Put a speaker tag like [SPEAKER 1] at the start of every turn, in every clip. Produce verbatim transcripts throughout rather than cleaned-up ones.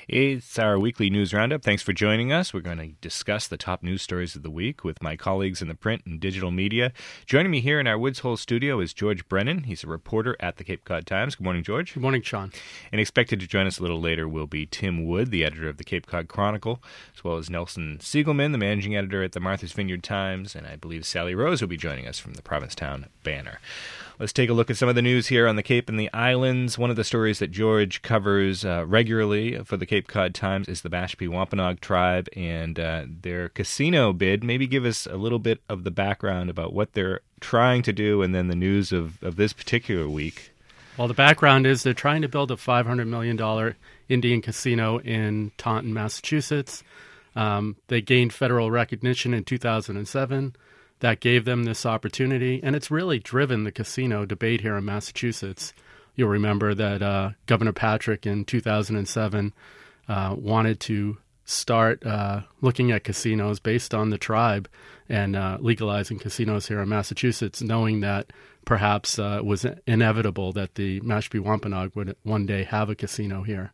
[SPEAKER 1] It's our weekly news roundup. Thanks for joining us. We're going to discuss the top news stories of the week with my colleagues in the print and digital media. Joining me here in our Woods Hole studio is George Brennan. He's a reporter at the Cape Cod Times. Good morning, George.
[SPEAKER 2] Good morning, Sean.
[SPEAKER 1] And expected to join us a little later will be Tim Wood, the editor of the Cape Cod Chronicle, as well as Nelson Siegelman, the managing editor at the Martha's Vineyard Times, and I believe Sally Rose will be joining us from the Provincetown Banner. Let's take a look at some of the news here on the Cape and the Islands. One of the stories that George covers uh, regularly for the Cape Cod Times is the Mashpee Wampanoag tribe and uh, their casino bid. Maybe give us a little bit of the background about what they're trying to do and then the news of, of this particular week.
[SPEAKER 2] Well, the background is they're trying to build a five hundred million dollars Indian casino in Taunton, Massachusetts. Um, they gained federal recognition in two thousand seven. That gave them this opportunity, and it's really driven the casino debate here in Massachusetts. You'll remember that uh, Governor Patrick in two thousand seven uh, wanted to start uh, looking at casinos based on the tribe and uh, legalizing casinos here in Massachusetts, knowing that perhaps uh, it was inevitable that the Mashpee Wampanoag would one day have a casino here.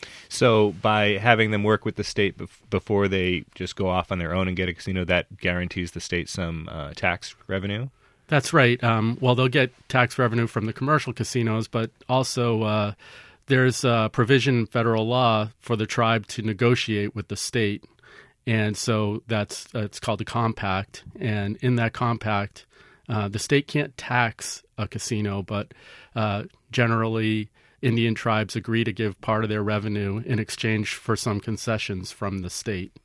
[SPEAKER 1] So by having them work with the state bef- before they just go off on their own and get a casino, that guarantees the state some uh, tax revenue?
[SPEAKER 2] That's right. Um, well, they'll get tax revenue from the commercial casinos, but also uh, there's a provision in federal law for the tribe to negotiate with the state. And so that's uh, it's called a compact. And in that compact, uh, the state can't tax a casino, but uh, generally Indian tribes agree to give part of their revenue in exchange for some concessions from the state.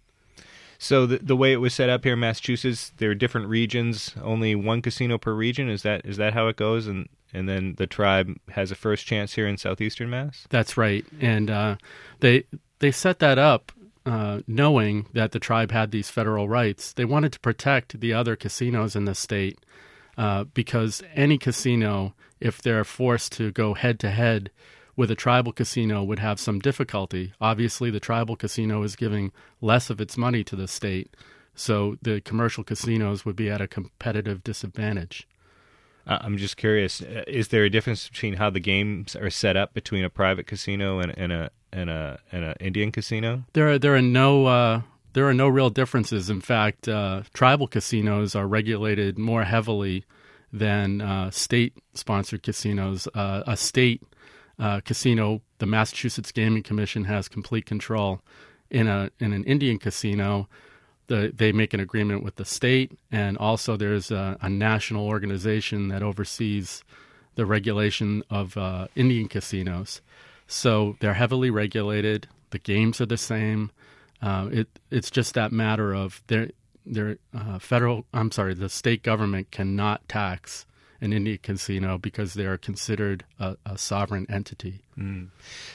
[SPEAKER 1] So the the way it was set up here in Massachusetts, there are different regions, only one casino per region. Is that is that how it goes? And and then the tribe has a first chance here in southeastern Mass?
[SPEAKER 2] That's right. And uh, they they set that up uh, knowing that the tribe had these federal rights. They wanted to protect the other casinos in the state uh, because any casino, if they're forced to go head-to-head with a tribal casino, would have some difficulty. Obviously, the tribal casino is giving less of its money to the state, so the commercial casinos would be at a competitive disadvantage.
[SPEAKER 1] Uh, I'm just curious, is there a difference between how the games are set up between a private casino and, and a and a and an Indian casino?
[SPEAKER 2] There are there are no uh, there are no real differences. In fact, uh, tribal casinos are regulated more heavily than uh, state-sponsored casinos. Uh, a state uh, casino, the Massachusetts Gaming Commission has complete control. In a in an Indian casino, the, they make an agreement with the state, and also there's a, a national organization that oversees the regulation of uh, Indian casinos. So they're heavily regulated. The games are the same. Uh, it it's just that matter of they're Their uh, federal, I'm sorry, the state government cannot tax an Indian casino because they are considered a, a sovereign entity.
[SPEAKER 1] Mm.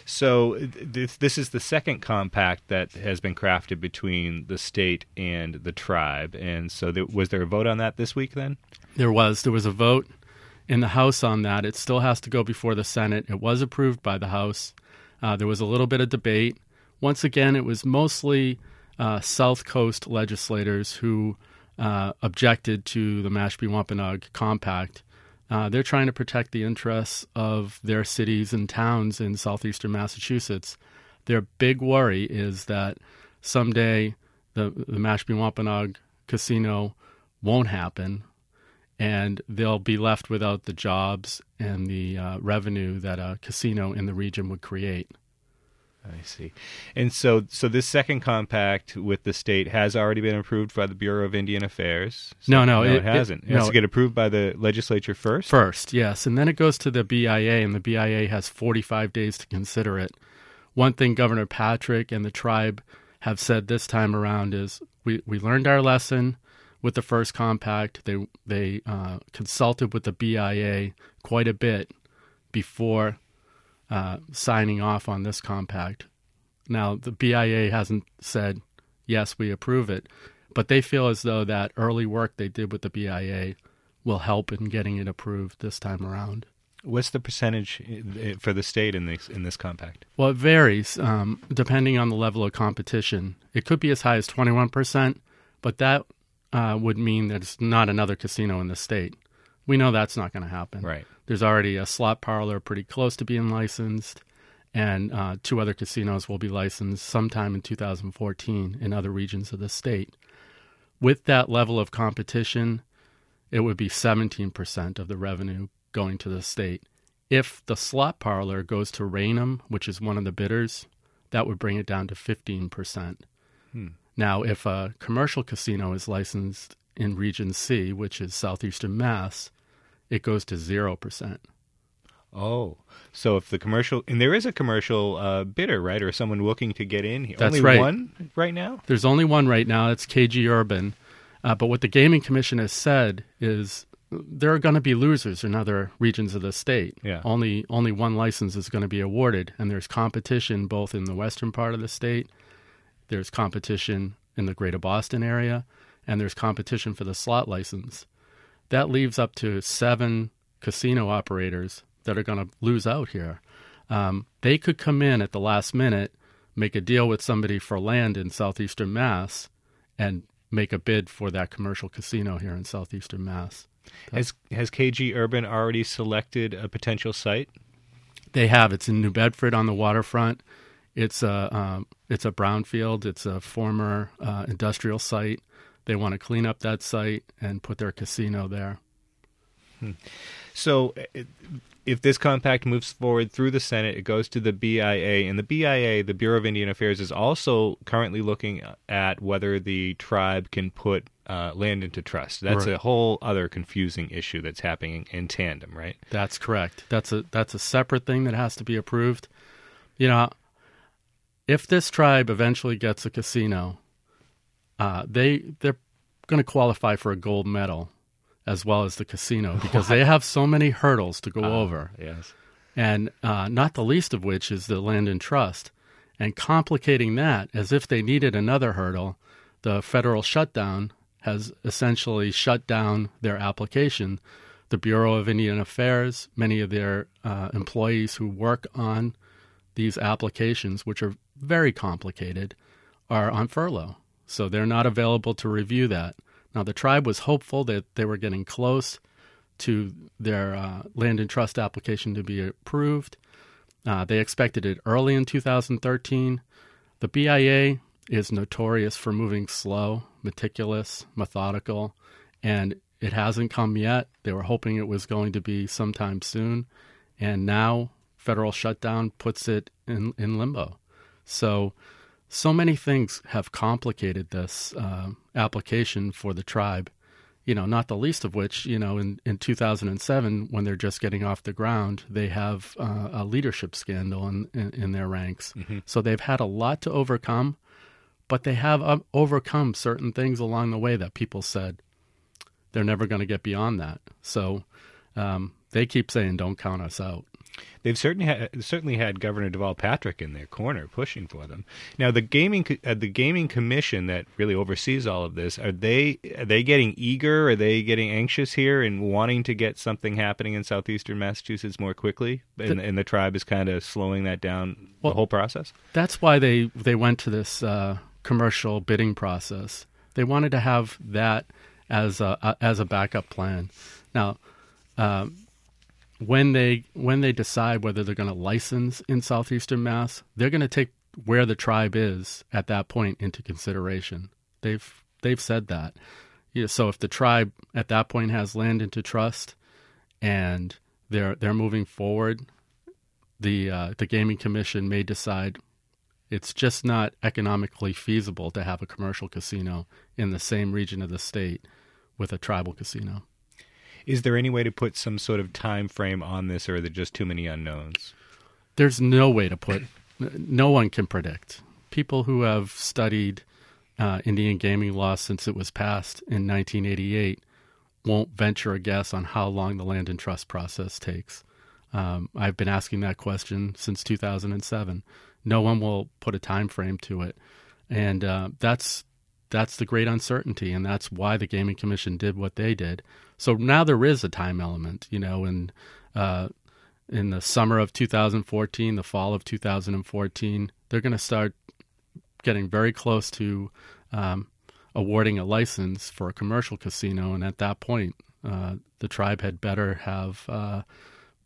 [SPEAKER 1] So th- this is the second compact that has been crafted between the state and the tribe. And so th- was there a vote on that this week then?
[SPEAKER 2] There was. There was a vote in the House on that. It still has to go before the Senate. It was approved by the House. Uh, there was a little bit of debate. Once again, it was mostly Uh, South Coast legislators who uh, objected to the Mashpee Wampanoag Compact. Uh, they're trying to protect the interests of their cities and towns in southeastern Massachusetts. Their big worry is that someday the, the Mashpee Wampanoag Casino won't happen, and they'll be left without the jobs and the uh, revenue that a casino in the region would create.
[SPEAKER 1] I see. And so so this second compact with the state has already been approved by the Bureau of Indian Affairs? So
[SPEAKER 2] no, no.
[SPEAKER 1] No, it, it hasn't. It, it has
[SPEAKER 2] no,
[SPEAKER 1] to get approved by the legislature first?
[SPEAKER 2] First, yes. And then it goes to the B I A, and the B I A has forty-five days to consider it. One thing Governor Patrick and the tribe have said this time around is, we, we learned our lesson with the first compact. They, they uh, consulted with the B I A quite a bit before Uh, signing off on this compact. Now, the B I A hasn't said, yes, we approve it, but they feel as though that early work they did with the B I A will help in getting it approved this time around.
[SPEAKER 1] What's the percentage for the state in this in this compact?
[SPEAKER 2] Well, it varies um, depending on the level of competition. It could be as high as twenty-one percent, but that uh, would mean that it's not another casino in the state. We know that's not going to happen.
[SPEAKER 1] Right.
[SPEAKER 2] There's already a slot parlor pretty close to being licensed, and uh, two other casinos will be licensed sometime in two thousand fourteen in other regions of the state. With that level of competition, it would be seventeen percent of the revenue going to the state. If the slot parlor goes to Raynham, which is one of the bidders, that would bring it down to fifteen percent.
[SPEAKER 1] Hmm.
[SPEAKER 2] Now, if a commercial casino is licensed in Region C, which is southeastern Mass, it goes to zero percent.
[SPEAKER 1] Oh, so if the commercial, and there is a commercial uh, bidder, right, or someone looking to get in here.
[SPEAKER 2] That's
[SPEAKER 1] only
[SPEAKER 2] right.
[SPEAKER 1] one right now?
[SPEAKER 2] There's only one right now. It's K G Urban. Uh, but what the Gaming Commission has said is there are going to be losers in other regions of the state.
[SPEAKER 1] Yeah.
[SPEAKER 2] Only only one license is going to be awarded, and there's competition both in the western part of the state, there's competition in the greater Boston area, and there's competition for the slot license. That leaves up to seven casino operators that are going to lose out here. Um, they could come in at the last minute, make a deal with somebody for land in southeastern Mass, and make a bid for that commercial casino here in southeastern Mass.
[SPEAKER 1] Has has K G Urban already selected a potential site?
[SPEAKER 2] They have. It's in New Bedford on the waterfront. It's a um, it's a brownfield. It's a former uh, industrial site. They want to clean up that site and put their casino there.
[SPEAKER 1] Hmm. So, if this compact moves forward through the Senate, it goes to the B I A, and the B I A, the Bureau of Indian Affairs, is also currently looking at whether the tribe can put uh, land into trust. That's
[SPEAKER 2] Right.
[SPEAKER 1] a whole other confusing issue that's happening in tandem, right?
[SPEAKER 2] That's correct. That's a that's a separate thing that has to be approved. You know, if this tribe eventually gets a casino, uh, they they're going to qualify for a gold medal as well as the casino because they have so many hurdles to go
[SPEAKER 1] Uh,
[SPEAKER 2] over.
[SPEAKER 1] Yes.
[SPEAKER 2] And uh, not the least of which is the land and trust. And complicating that, as if they needed another hurdle, the federal shutdown has essentially shut down their application. The Bureau of Indian Affairs, many of their uh, employees who work on these applications, which are very complicated, are on furlough. So they're not available to review that. Now, the tribe was hopeful that they were getting close to their uh, land and trust application to be approved. Uh, they expected it early in two thousand thirteen. The B I A is notorious for moving slow, meticulous, methodical, and it hasn't come yet. They were hoping it was going to be sometime soon, and now federal shutdown puts it in, in limbo. So, so many things have complicated this uh, application for the tribe. You know, not the least of which, you know, in, in two thousand seven, when they're just getting off the ground, they have uh, a leadership scandal in, in, in their ranks.
[SPEAKER 1] Mm-hmm.
[SPEAKER 2] So they've had a lot to overcome, but they have uh, overcome certain things along the way that people said they're never going to get beyond that. So um, they keep saying, don't count us out.
[SPEAKER 1] They've certainly had, certainly had Governor Deval Patrick in their corner pushing for them. Now, the gaming co- uh, the gaming commission that really oversees all of this, are they are they getting eager? Are they getting anxious here and wanting to get something happening in southeastern Massachusetts more quickly? And the, and the tribe is kind of slowing that down,
[SPEAKER 2] well,
[SPEAKER 1] the whole process?
[SPEAKER 2] That's why they, they went to this uh, commercial bidding process. They wanted to have that as a, uh, as a backup plan. Now, um, When they when they decide whether they're going to license in southeastern Mass, they're going to take where the tribe is at that point into consideration. They've they've said that. Yeah, so if the tribe at that point has land into trust, and they're they're moving forward, the uh, the Gaming Commission may decide it's just not economically feasible to have a commercial casino in the same region of the state with a tribal casino.
[SPEAKER 1] Is there any way to put some sort of time frame on this, or are there just too many unknowns?
[SPEAKER 2] There's no way to put, no one can predict. People who have studied uh, Indian gaming law since it was passed in nineteen eighty-eight won't venture a guess on how long the land and trust process takes. Um, I've been asking that question since two thousand seven. No one will put a time frame to it. And uh, that's that's the great uncertainty, and that's why the Gaming Commission did what they did. So now there is a time element, you know, in, uh, in the summer of two thousand fourteen, the fall of two thousand fourteen, they're going to start getting very close to um, awarding a license for a commercial casino, and at that point, uh, the tribe had better have uh,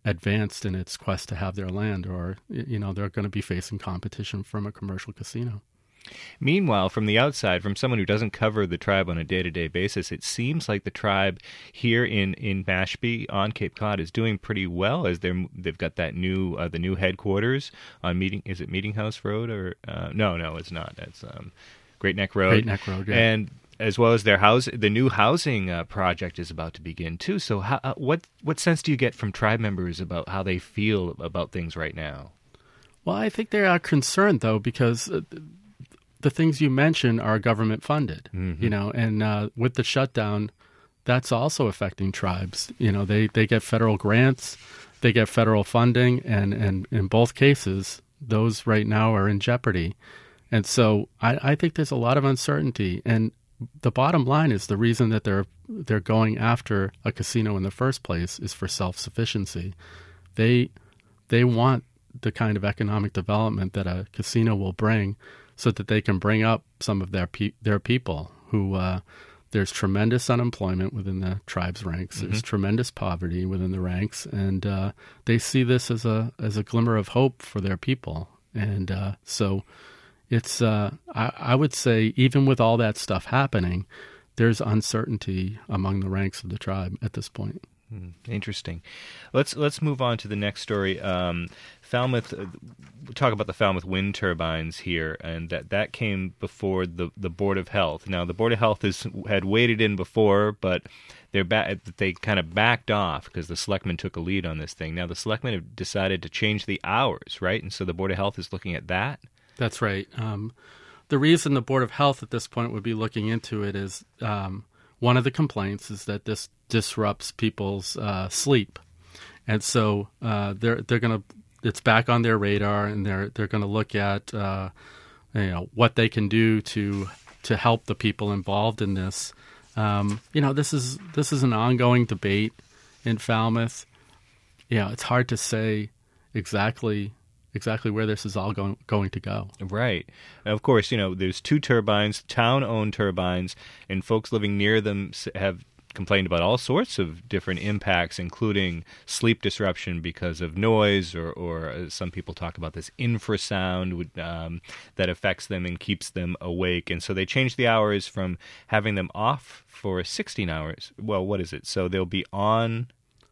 [SPEAKER 2] advanced in its quest to have their land, or, you know, they're going to be facing competition from a commercial casino.
[SPEAKER 1] Meanwhile, from the outside, from someone who doesn't cover the tribe on a day-to-day basis, it seems like the tribe here in, in Mashpee on Cape Cod is doing pretty well, as they're they've got that new uh, the new headquarters on Meeting. Is it Meeting House Road or uh, no? No, it's not. It's um, Great Neck Road.
[SPEAKER 2] Great Neck Road, yeah.
[SPEAKER 1] And as well as their house, the new housing uh, project is about to begin too. So, how, uh, what what sense do you get from tribe members about how they feel about things right now?
[SPEAKER 2] Well, I think they are concerned though, because Uh, the things you mentioned are government funded, mm-hmm. you know, and uh, with the shutdown, that's also affecting tribes. You know, they, they get federal grants, they get federal funding, and, and in both cases, those right now are in jeopardy. And so I, I think there's a lot of uncertainty. And the bottom line is the reason that they're they're going after a casino in the first place is for self-sufficiency. They they want the kind of economic development that a casino will bring, so that they can bring up some of their pe- their people who uh, there's tremendous unemployment within the tribe's ranks. Mm-hmm. There's tremendous poverty within the ranks, and uh, they see this as a as a glimmer of hope for their people. And uh, so it's uh, I, I would say even with all that stuff happening, there's uncertainty among the ranks of the tribe at this point.
[SPEAKER 1] Hmm, interesting. Let's let's move on to the next story. Um, Falmouth. Uh, we'll talk about the Falmouth wind turbines here, and that, that came before the, the Board of Health. Now, the Board of Health is, had waded in before, but they're ba- they kind of backed off because the selectmen took a lead on this thing. Now, the selectmen have decided to change the hours, right? And so the Board of Health is looking at that.
[SPEAKER 2] That's right. Um, the reason the Board of Health at this point would be looking into it is um, one of the complaints is that this disrupts people's uh, sleep, and so uh, they're they're going to. It's back on their radar, and they're they're going to look at uh, you know what they can do to to help the people involved in this. Um, you know, this is this is an ongoing debate in Falmouth. You know, it's hard to say exactly exactly where this is all going going to go.
[SPEAKER 1] Right. Of course, you know, there's two turbines, town-owned turbines, and folks living near them have complained about all sorts of different impacts, including sleep disruption because of noise, or, or uh, some people talk about this infrasound um, that affects them and keeps them awake. And so they changed the hours from having them off for sixteen hours. Well, what is it? So they'll be on.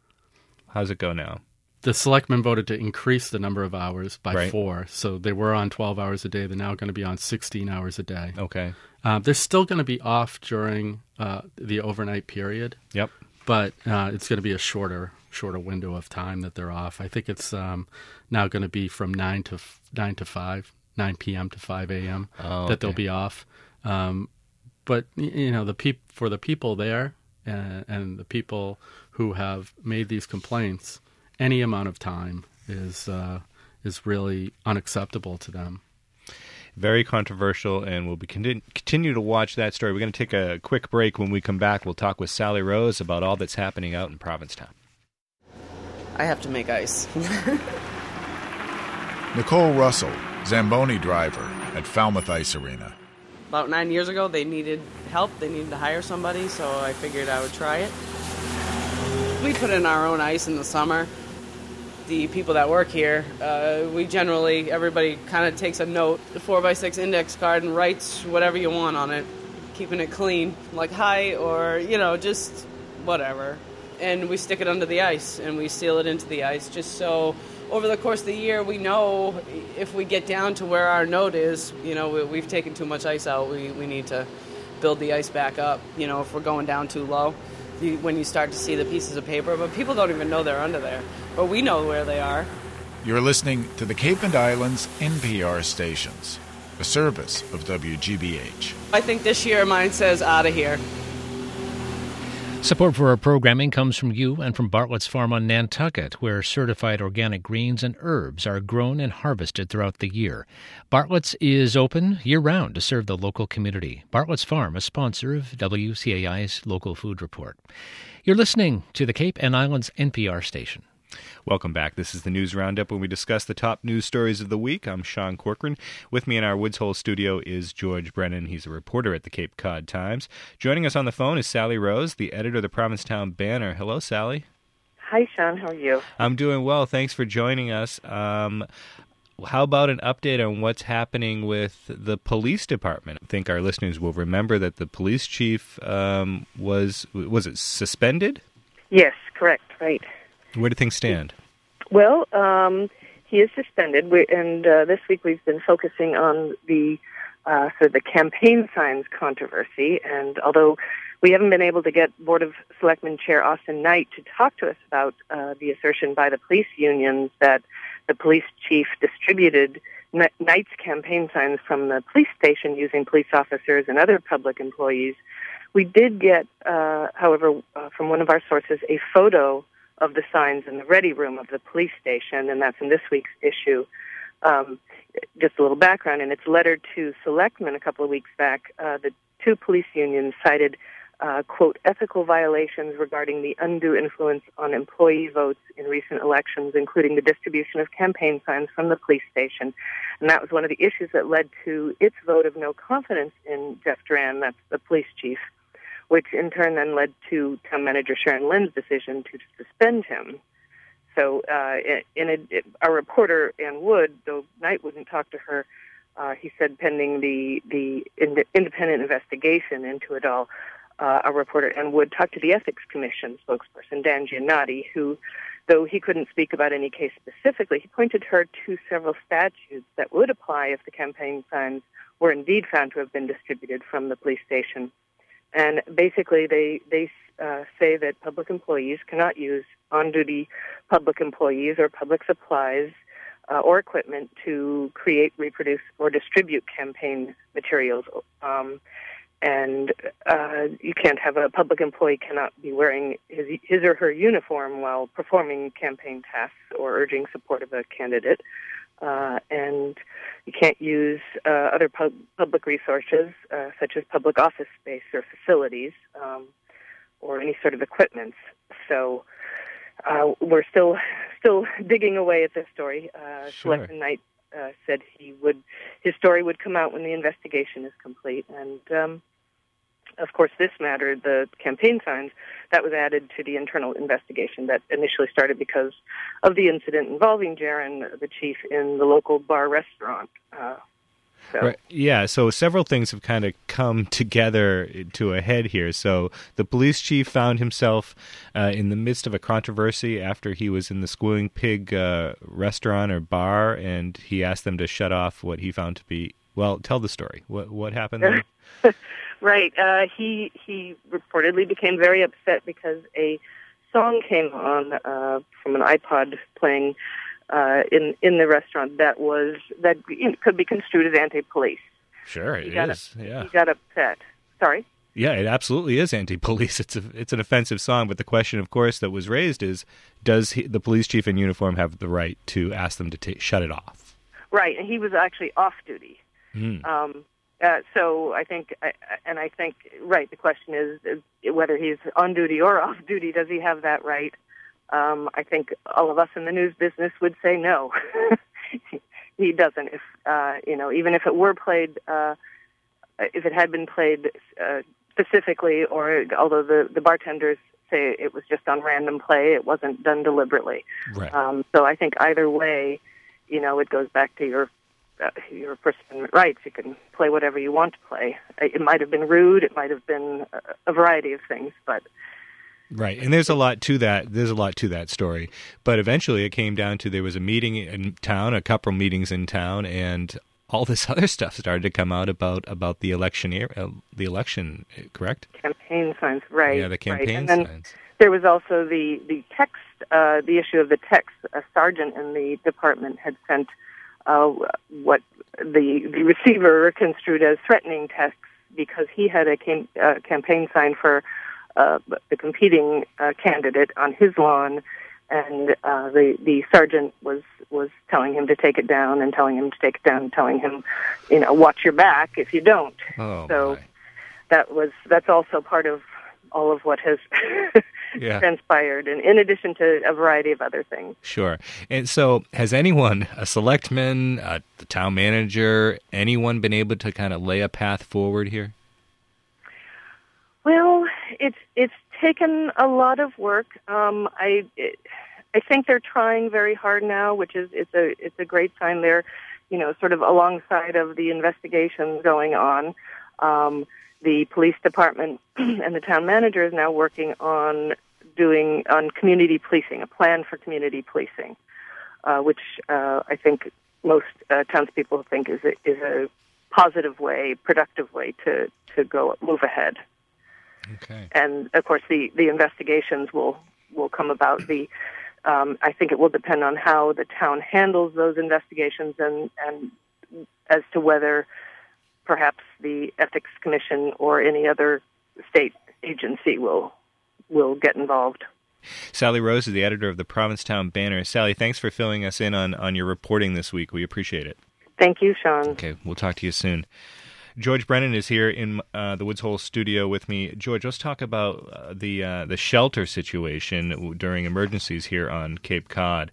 [SPEAKER 1] How's it go now?
[SPEAKER 2] The selectmen voted to increase the number of hours by
[SPEAKER 1] right.
[SPEAKER 2] four. So they were on twelve hours a day. They're now going to be on sixteen hours a day.
[SPEAKER 1] Okay.
[SPEAKER 2] Uh, they're still going to be off during uh, the overnight period.
[SPEAKER 1] Yep.
[SPEAKER 2] But uh, it's going to be a shorter shorter window of time that they're off. I think it's um, now going to be from nine to nine to five, nine p.m. to five a.m.
[SPEAKER 1] Oh, okay.
[SPEAKER 2] that they'll be off. Um, but you know, the peop- for the people there uh, and the people who have made these complaints, any amount of time is uh, is really unacceptable to them.
[SPEAKER 1] Very controversial, and we'll be continu- continue to watch that story. We're going to take a quick break. When we come back, we'll talk with Sally Rose about all that's happening out in Provincetown.
[SPEAKER 3] I have to make ice.
[SPEAKER 4] Nicole Russell, Zamboni driver at Falmouth Ice Arena.
[SPEAKER 3] About nine years ago, they needed help. They needed to hire somebody, so I figured I would try it. We put in our own ice in the summer. The people that work here, uh, we generally, everybody kind of takes a note, the four by six index card, and writes whatever you want on it, keeping it clean, like hi, or, you know, just whatever. And we stick it under the ice, and we seal it into the ice, just so over the course of the year, we know if we get down to where our note is, you know, we, we've taken too much ice out, we, we need to build the ice back up, you know, if we're going down too low. You, when you start to see the pieces of paper, but people don't even know they're under there. But we know where they are.
[SPEAKER 4] You're listening to the Cape and Islands N P R stations, a service of W G B H.
[SPEAKER 3] I think this year mine says out of here.
[SPEAKER 5] Support for our programming comes from you and from Bartlett's Farm on Nantucket, where certified organic greens and herbs are grown and harvested throughout the year. Bartlett's is open year-round to serve the local community. Bartlett's Farm, a sponsor of W C A I's Local Food Report. You're listening to the Cape and Islands N P R station.
[SPEAKER 1] Welcome back. This is the News Roundup, when we discuss the top news stories of the week. I'm Sean Corcoran. With me in our Woods Hole studio is George Brennan. He's a reporter at the Cape Cod Times. Joining us on the phone is Sally Rose, the editor of the Provincetown Banner. Hello, Sally.
[SPEAKER 6] Hi, Sean. How are you?
[SPEAKER 1] I'm doing well. Thanks for joining us. Um, how about an update on what's happening with the police department? I think our listeners will remember that the police chief um, was, was it suspended?
[SPEAKER 6] Yes, correct, right.
[SPEAKER 1] Where do things stand?
[SPEAKER 6] Well, um, he is suspended, we, and uh, this week we've been focusing on the uh, sort of the campaign signs controversy, and although we haven't been able to get Board of Selectmen Chair Austin Knight to talk to us about uh, the assertion by the police unions that the police chief distributed Knight's campaign signs from the police station using police officers and other public employees. We did get, uh, however, uh, from one of our sources, a photo of the signs in the ready room of the police station, and that's in this week's issue. Um, just a little background, in its letter to selectmen a couple of weeks back, uh, the two police unions cited Uh, quote, ethical violations regarding the undue influence on employee votes in recent elections, including the distribution of campaign signs from the police station. And that was one of the issues that led to its vote of no confidence in Jeff Duran, that's the police chief, which in turn then led to town manager Sharon Lynn's decision to suspend him. So uh, in a, it, our reporter, Ann Wood, though Knight wouldn't talk to her, uh, he said pending the, the ind- independent investigation into it all, Uh, our reporter Ann Wood talked to the Ethics Commission spokesperson, Dan Giannotti, who, though he couldn't speak about any case specifically, he pointed her to several statutes that would apply if the campaign signs were indeed found to have been distributed from the police station. And basically they, they uh, say that public employees cannot use on-duty public employees or public supplies uh, or equipment to create, reproduce, or distribute campaign materials. Um, And uh, you can't have a public employee cannot be wearing his, his or her uniform while performing campaign tasks or urging support of a candidate. Uh, and you can't use uh, other pub- public resources, uh, such as public office space or facilities, um, or any sort of equipment. So uh, we're still still digging away at this story. Uh,
[SPEAKER 1] sure.
[SPEAKER 6] Selectman Knight uh, said he would his story would come out when the investigation is complete, and um, of course, this matter, the campaign signs, that was added to the internal investigation that initially started because of the incident involving Jaron, the chief, in the local bar restaurant. Uh, so.
[SPEAKER 1] Right. Yeah, so several things have kind of come together to a head here. So the police chief found himself uh, in the midst of a controversy after he was in the Squealing Pig uh, restaurant or bar, and he asked them to shut off what he found to be... Well, tell the story. What what happened there?
[SPEAKER 6] Right. Uh, he he reportedly became very upset because a song came on uh, from an iPod playing uh, in in the restaurant that was that you know, could be construed as anti-police.
[SPEAKER 1] Sure, it
[SPEAKER 6] he got
[SPEAKER 1] is.
[SPEAKER 6] A,
[SPEAKER 1] yeah.
[SPEAKER 6] He got upset. Sorry.
[SPEAKER 1] Yeah, it absolutely is anti-police. It's a, it's an offensive song, but the question, of course, that was raised is: does he, the police chief in uniform have the right to ask them to t- shut it off?
[SPEAKER 6] Right, and he was actually off duty.
[SPEAKER 1] Mm.
[SPEAKER 6] Um, Uh, so I think, and I think, right, the question is whether he's on duty or off duty, does he have that right? Um, I think all of us in the news business would say no. He doesn't. If, uh, you know, even if it were played, uh, if it had been played uh, specifically, or although the, the bartenders say it was just on random play, it wasn't done deliberately.
[SPEAKER 1] Right.
[SPEAKER 6] Um, so I think either way, you know, it goes back to your Uh, your First Amendment rights. You can play whatever you want to play. It might have been rude. It might have been a, a variety of things, but
[SPEAKER 1] right. And there's a lot to that. There's a lot to that story. But eventually, it came down to there was a meeting in town, a couple meetings in town, and all this other stuff started to come out about about the election. Uh, the election, correct?
[SPEAKER 6] Campaign signs, right?
[SPEAKER 1] Yeah, the campaign
[SPEAKER 6] right. And then
[SPEAKER 1] signs.
[SPEAKER 6] There was also the the text, uh, the issue of the text. A sergeant in the department had sent. Uh, what the the receiver construed as threatening texts because he had a cam- uh, campaign sign for uh, the competing uh, candidate on his lawn, and uh, the the sergeant was was telling him to take it down and telling him to take it down and telling him, you know, watch your back if you don't.
[SPEAKER 1] Oh,
[SPEAKER 6] so
[SPEAKER 1] my.
[SPEAKER 6] that was that's also part of all of what has
[SPEAKER 1] yeah.
[SPEAKER 6] transpired, and in addition to a variety of other things.
[SPEAKER 1] Sure. And so has anyone, a selectman, uh, the town manager, anyone been able to kind of lay a path forward here?
[SPEAKER 6] Well, it's it's taken a lot of work. Um, I it, I think they're trying very hard now, which is it's a it's a great sign. They're, you know, sort of alongside of the investigations going on. Um, the police department and the town manager is now working on doing on community policing, a plan for community policing, uh, which uh, I think most uh, townspeople think is a, is a positive way, productive way to, to go move ahead.
[SPEAKER 1] Okay.
[SPEAKER 6] And of course, the, the investigations will will come about. The um, I think it will depend on how the town handles those investigations, and and as to whether perhaps the Ethics Commission or any other state agency will will get involved.
[SPEAKER 1] Sally Rose is the editor of the Provincetown Banner. Sally, thanks for filling us in on, on your reporting this week. We appreciate it.
[SPEAKER 6] Thank you, Sean.
[SPEAKER 1] Okay, we'll talk to you soon. George Brennan is here in uh, the Woods Hole studio with me. George, let's talk about uh, the uh, the shelter situation during emergencies here on Cape Cod.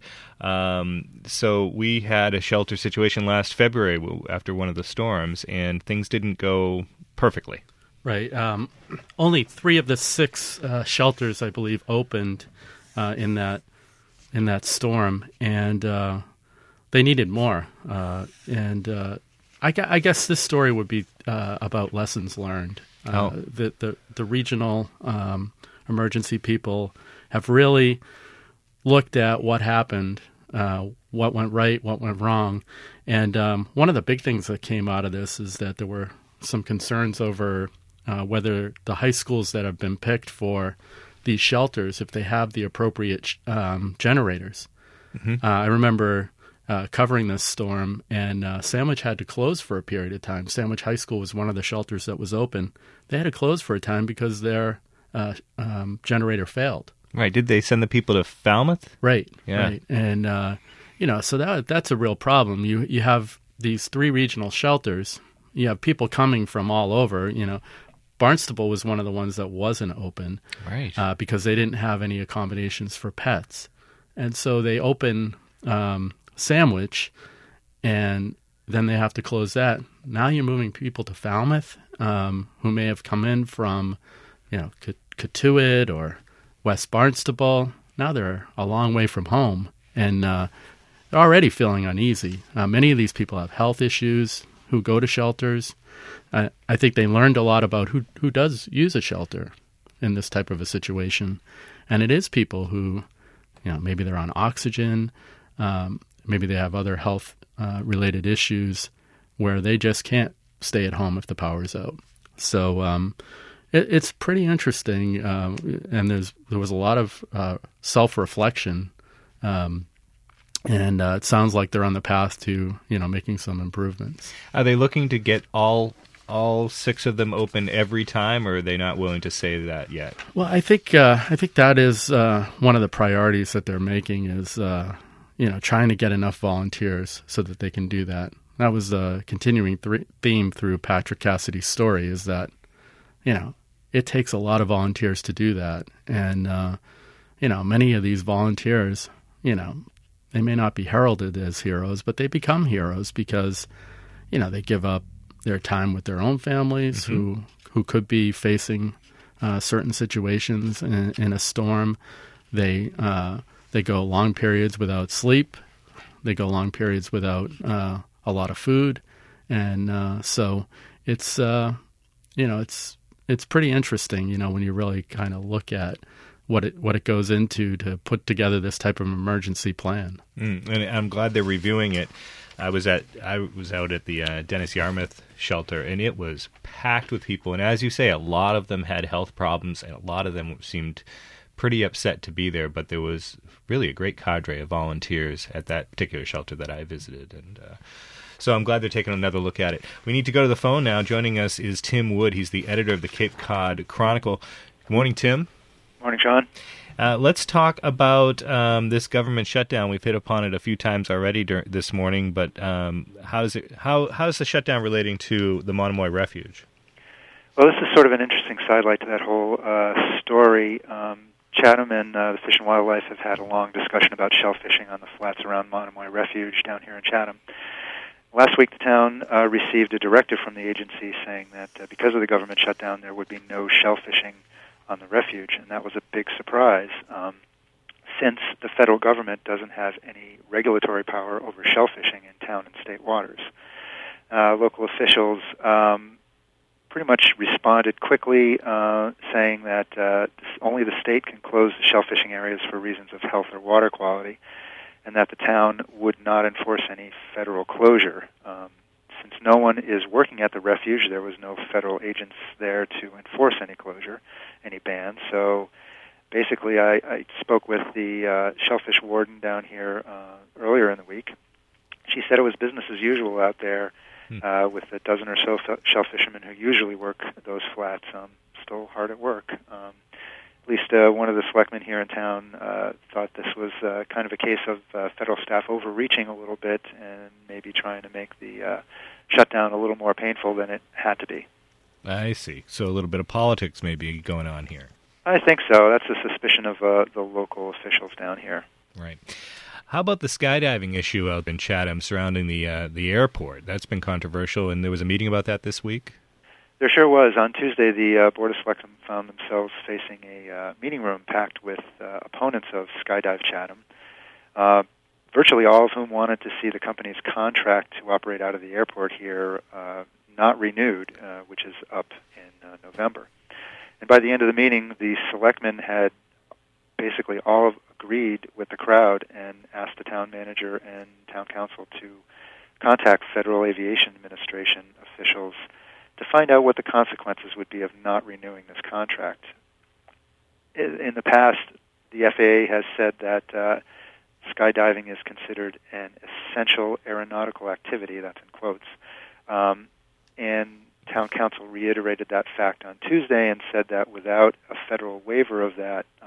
[SPEAKER 1] Um, so we had a shelter situation last February after one of the storms, and things didn't go perfectly.
[SPEAKER 2] Right. Um, only three of the six uh, shelters, I believe, opened uh, in that in that storm, and uh, they needed more. Uh, and uh, I, I guess this story would be uh, about lessons learned. Uh,
[SPEAKER 1] oh.
[SPEAKER 2] the, the the regional um, emergency people have really looked at what happened, uh, what went right, what went wrong, and um, one of the big things that came out of this is that there were some concerns over Uh, whether the high schools that have been picked for these shelters, if they have the appropriate um, generators. Mm-hmm. Uh, I remember uh, covering this storm, and uh, Sandwich had to close for a period of time. Sandwich High School was one of the shelters that was open. They had to close for a time because their uh, um, generator failed.
[SPEAKER 1] Right. Did they send the people to Falmouth?
[SPEAKER 2] Right.
[SPEAKER 1] Yeah.
[SPEAKER 2] Right. And, uh, you know, so that that's a real problem. You, you have these three regional shelters. You have people coming from all over, you know. Barnstable was one of the ones that wasn't open,
[SPEAKER 1] right?
[SPEAKER 2] Uh, because they didn't have any accommodations for pets, and so they open um, Sandwich, and then they have to close that. Now you're moving people to Falmouth, um, who may have come in from, you know, Cotuit or West Barnstable. Now they're a long way from home, and uh, they're already feeling uneasy. Uh, many of these people have health issues who go to shelters. I, I think they learned a lot about who who does use a shelter in this type of a situation, and it is people who, you know, maybe they're on oxygen, um, maybe they have other health uh, related issues where they just can't stay at home if the power's out. So um, it, it's pretty interesting, uh, and there's there was a lot of uh, self reflection, um, and uh, it sounds like they're on the path to, you know, making some improvements.
[SPEAKER 1] Are they looking to get all? all six of them open every time, or are they not willing to say that yet?
[SPEAKER 2] Well, I think uh, I think that is uh, one of the priorities that they're making is, uh, you know, trying to get enough volunteers so that they can do that. That was a continuing th- theme through Patrick Cassidy's story, is that, you know, it takes a lot of volunteers to do that. And, uh, you know, many of these volunteers, you know, they may not be heralded as heroes, but they become heroes because, you know, they give up their time with their own families, mm-hmm. who who could be facing uh, certain situations in, in a storm. They uh, they go long periods without sleep. They go long periods without uh, a lot of food, and uh, so it's uh, you know it's it's pretty interesting. You know, when you really kind of look at what it what it goes into to put together this type of emergency plan.
[SPEAKER 1] Mm, and I'm glad they're reviewing it. I was at I was out at the uh, Dennis Yarmouth shelter, and it was packed with people. And as you say, a lot of them had health problems, and a lot of them seemed pretty upset to be there. But there was really a great cadre of volunteers at that particular shelter that I visited, and uh, so I'm glad they're taking another look at it. We need to go to the phone now. Joining us is Tim Wood. He's the editor of the Cape Cod Chronicle. Good morning, Tim.
[SPEAKER 7] Morning, Sean.
[SPEAKER 1] Uh, let's talk about um, this government shutdown. We've hit upon it a few times already dur- this morning, but um, how is it? How how is the shutdown relating to the Monomoy Refuge?
[SPEAKER 7] Well, this is sort of an interesting sidelight to that whole uh, story. Um, Chatham and uh, the Fish and Wildlife have had a long discussion about shellfishing on the flats around Monomoy Refuge down here in Chatham. Last week, the town uh, received a directive from the agency saying that uh, because of the government shutdown, there would be no shellfishing on the refuge, and that was a big surprise. Um, since the federal government doesn't have any regulatory power over shell fishing in town and state waters. Uh, local officials um, pretty much responded quickly, uh, saying that uh, only the state can close the shell fishing areas for reasons of health or water quality, and that the town would not enforce any federal closure. Um, since no one is working at the refuge, there was no federal agents there to enforce any closure, any ban, so basically, I, I spoke with the uh, shellfish warden down here uh, earlier in the week. She said it was business as usual out there uh, with a dozen or so f- shell fishermen who usually work those flats, um, still hard at work. Um, at least uh, one of the selectmen here in town uh, thought this was uh, kind of a case of uh, federal staff overreaching a little bit and maybe trying to make the uh, shutdown a little more painful than it had to be.
[SPEAKER 1] I see. So a little bit of politics may be going on here.
[SPEAKER 7] I think so. That's a suspicion of uh, the local officials down here.
[SPEAKER 1] Right. How about the skydiving issue out in Chatham surrounding the uh, the airport? That's been controversial, and there was a meeting about that this week?
[SPEAKER 7] There sure was. On Tuesday, the uh, Board of Selectmen found themselves facing a uh, meeting room packed with uh, opponents of Skydive Chatham, uh, virtually all of whom wanted to see the company's contract to operate out of the airport here uh, not renewed, uh, which is up in uh, November. And by the end of the meeting, the selectmen had basically all agreed with the crowd and asked the town manager and town council to contact Federal Aviation Administration officials to find out what the consequences would be of not renewing this contract. In the past, the F A A has said that uh, skydiving is considered an essential aeronautical activity, that's in quotes, um, and town council reiterated that fact on Tuesday and said that without a federal waiver of that um,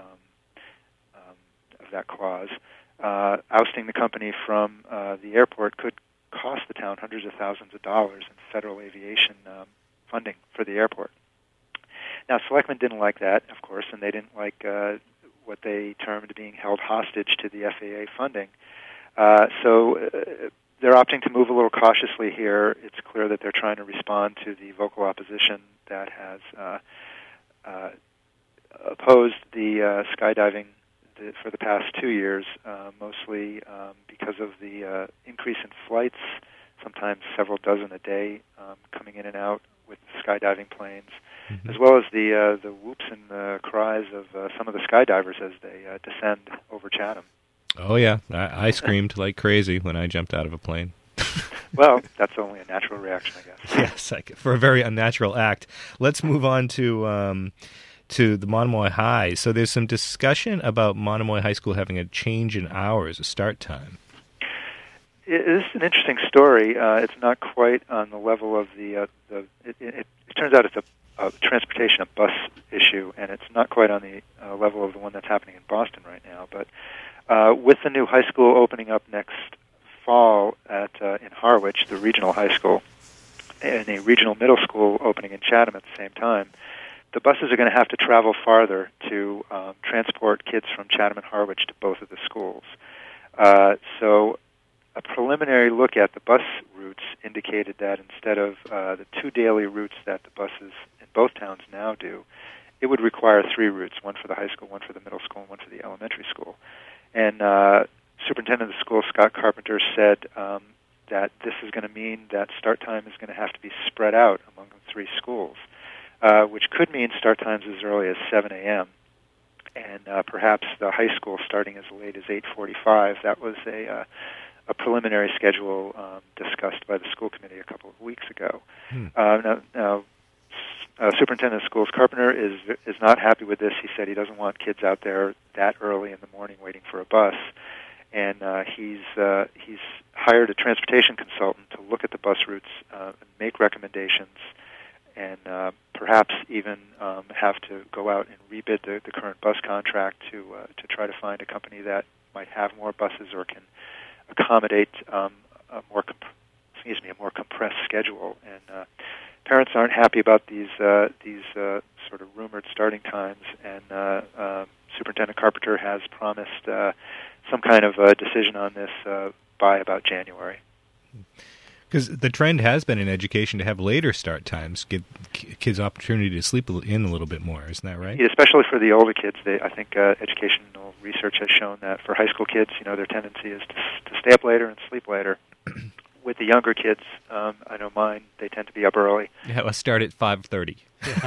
[SPEAKER 7] um, of that clause, uh, ousting the company from uh, the airport could cost the town hundreds of thousands of dollars in federal aviation um, funding for the airport. Now, selectmen didn't like that, of course, and they didn't like uh, what they termed being held hostage to the F A A funding. Uh, so. Uh, They're opting to move a little cautiously here. It's clear that they're trying to respond to the vocal opposition that has uh, uh, opposed the uh, skydiving the, for the past two years, uh, mostly um, because of the uh, increase in flights, sometimes several dozen a day um, coming in and out with skydiving planes, mm-hmm. as well as the uh, the whoops and the cries of uh, some of the skydivers as they uh, descend over Chatham.
[SPEAKER 1] Oh, yeah. I, I screamed like crazy when I jumped out of a plane.
[SPEAKER 7] Well, that's only a natural reaction, I guess.
[SPEAKER 1] Yes, I, for a very unnatural act. Let's move on to um, to the Monomoy High. So there's some discussion about Monomoy High School having a change in hours, a start time.
[SPEAKER 7] It is an interesting story. Uh, it's not quite on the level of the... Uh, the it, it, it turns out it's a, a transportation, a bus issue, and it's not quite on the uh, level of the one that's happening in Boston right now, but... Uh, with the new high school opening up next fall at uh, in Harwich, the regional high school, and a regional middle school opening in Chatham at the same time, the buses are going to have to travel farther to um, transport kids from Chatham and Harwich to both of the schools. Uh, so a preliminary look at the bus routes indicated that instead of uh, the two daily routes that the buses in both towns now do, it would require three routes, one for the high school, one for the middle school, and one for the elementary school. And uh, Superintendent of the school, Scott Carpenter, said um, that this is going to mean that start time is going to have to be spread out among the three schools, uh, which could mean start times as early as seven a.m. and uh, perhaps the high school starting as late as eight forty-five. That was a, uh, a preliminary schedule um, discussed by the school committee a couple of weeks ago. Hmm. Uh, now, now Uh, Superintendent of Schools Carpenter is is not happy with this. He said he doesn't want kids out there that early in the morning waiting for a bus, and uh, he's uh, he's hired a transportation consultant to look at the bus routes uh, and make recommendations, and uh, perhaps even um, have to go out and rebid the, the current bus contract to uh, to try to find a company that might have more buses or can accommodate um, a more comp- excuse me a more compressed schedule. And uh, parents aren't happy about these uh, these uh, sort of rumored starting times, and uh, uh, Superintendent Carpenter has promised uh, some kind of uh, decision on this uh, by about January.
[SPEAKER 1] Because the trend has been in education to have later start times, give kids opportunity to sleep in a little bit more. Isn't that right?
[SPEAKER 7] Yeah, especially for the older kids. They, I think uh, educational research has shown that for high school kids, you know, their tendency is to, to stay up later and sleep later. With the younger kids, um, I know mine, they tend to be up early.
[SPEAKER 1] Yeah, let's start at five thirty.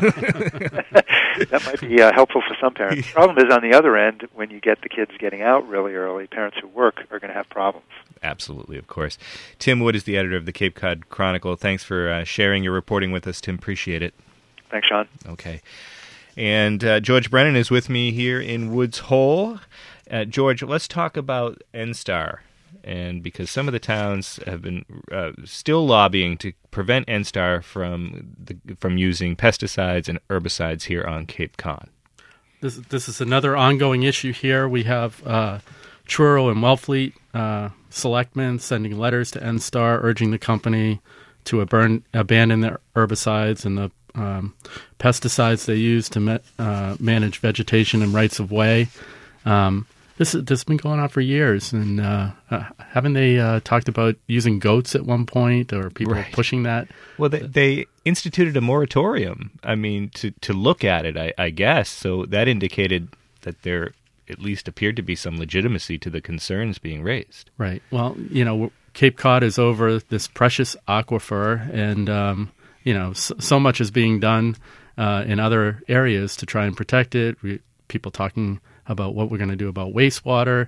[SPEAKER 7] That might be uh, helpful for some parents. The problem is on the other end, when you get the kids getting out really early, parents who work are going to have problems.
[SPEAKER 1] Absolutely, of course. Tim Wood is the editor of the Cape Cod Chronicle. Thanks for uh, sharing your reporting with us, Tim. Appreciate it.
[SPEAKER 7] Thanks, Sean.
[SPEAKER 1] Okay. And uh, George Brennan is with me here in Woods Hole. Uh, George, let's talk about N STAR. And because some of the towns have been uh, still lobbying to prevent N STAR from the, from using pesticides and herbicides here on Cape Cod.
[SPEAKER 2] This this is another ongoing issue here. We have uh, Truro and Wellfleet uh, selectmen sending letters to N STAR urging the company to aburn, abandon their herbicides and the um, pesticides they use to me, uh, manage vegetation and rights of way. Um, This, this has been going on for years, and uh, uh, haven't they uh, talked about using goats at one point, or people
[SPEAKER 1] right.
[SPEAKER 2] pushing that?
[SPEAKER 1] Well, they, they instituted a moratorium, I mean, to, to look at it, I, I guess, so that indicated that there at least appeared to be some legitimacy to the concerns being raised.
[SPEAKER 2] Right. Well, you know, Cape Cod is over this precious aquifer, and, um, you know, so, so much is being done uh, in other areas to try and protect it. We, people talking about what we're going to do about wastewater,